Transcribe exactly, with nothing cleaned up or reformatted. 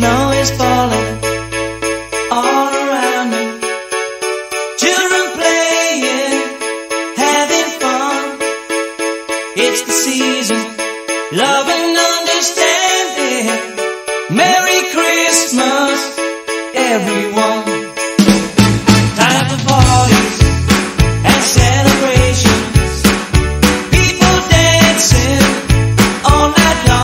Snow is falling all around me. Children playing, having fun. It's the season, love and understanding. Merry Christmas, everyone.